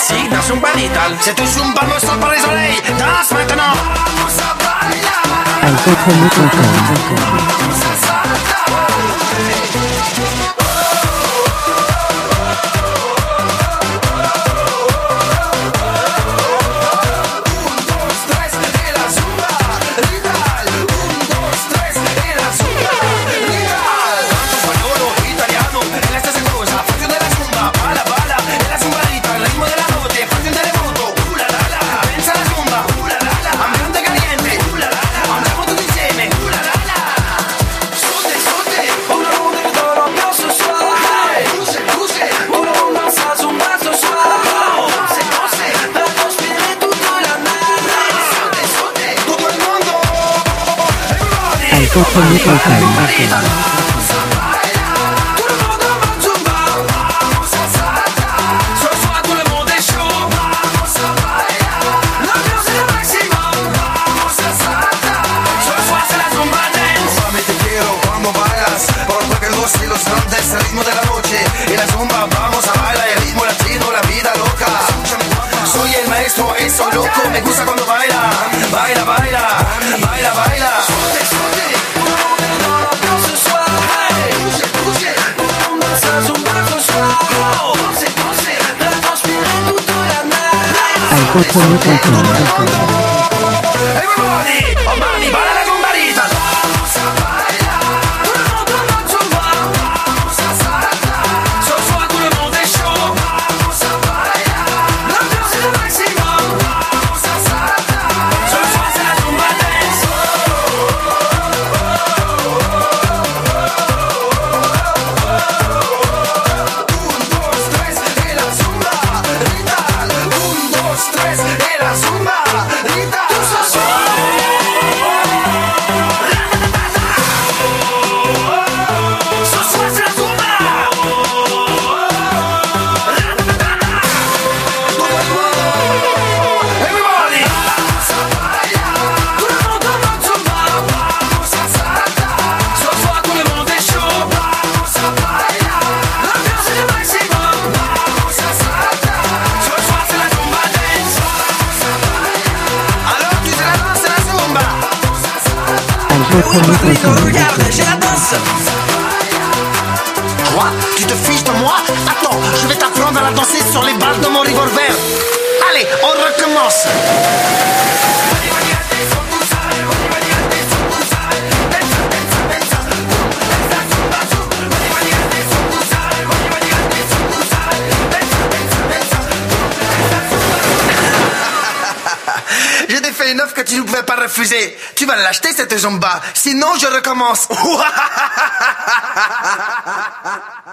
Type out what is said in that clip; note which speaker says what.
Speaker 1: ici dans Zumba Little. C'est tout Zumba, me sort par les oreilles. Danse maintenant. El ritmo de la noche y la zumba, vamos a bailar el ritmo latino, la vida loca. Soy el maestro, eso loco, me gusta cuando baila, baila, baila, baila, baila. Everybody, oh mami, baila la zumbarita. Regarde, j'ai la danse. Quoi? Tu te fiches de moi? Attends, je vais t'apprendre à la danser sur les balles de mon revolver. Allez, on recommence. J'ai fait une offre que tu ne pouvais pas refuser. Tu vas l'acheter cette zumba, sinon je recommence.